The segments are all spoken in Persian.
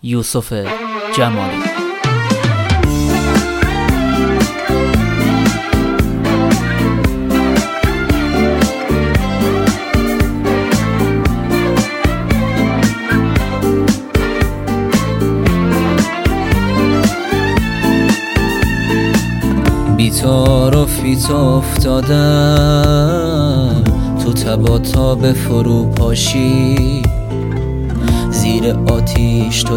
یوسف جمالی. بیتار و فیت افتادم تو تبا تا به فرو پاشی، زیر آتیش تو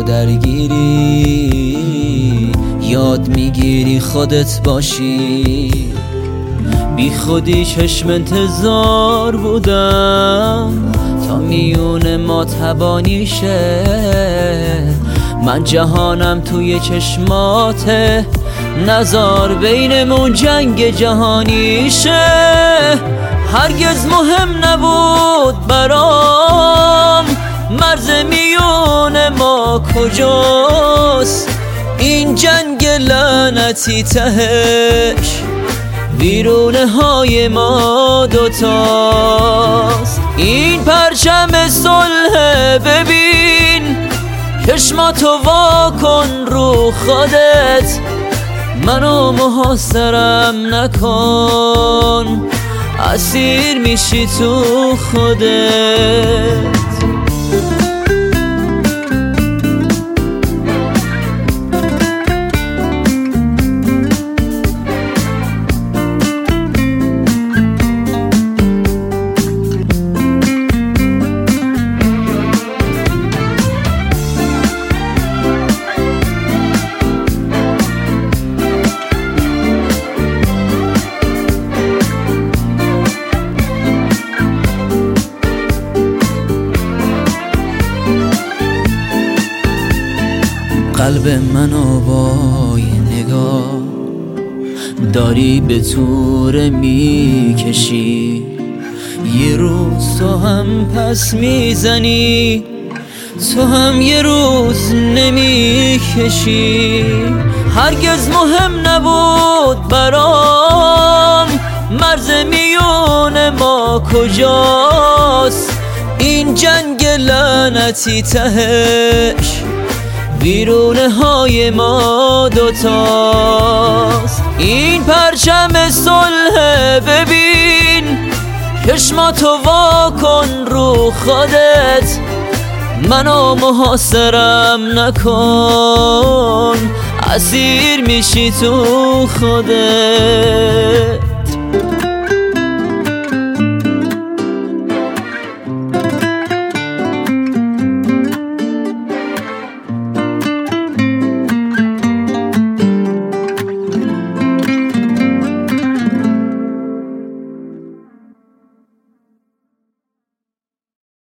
درگیری، یاد میگیری خودت باشی. بی خودی چشم انتظار بودم تا میون ما تبانی شه، من جهانم توی چشماته، نزار بینمون جنگ جهانی شه. هرگز مهم نبود برام مرز میون ما کجاست، این جنگ لعنتی تهش ویرونه های ما دوتاست. این پرچم صلح ببین، چشماتو وا کن رو خودت، منو محاصرم نکن، اسیر میشی تو خودت. قلب منو با نگاه داری به طور میکشی، یه روز تو هم پس میزنی، تو هم یه روز نمیکشی. هرگز مهم نبود برام مرز میون ما کجاست، این جنگ لعنتی تهش ویرونه های ما دوتاست. این پرچم صلح ببین، چشماتو وا کن رو خودت، منو محاصرم نکن، اسیر میشی تو خودت.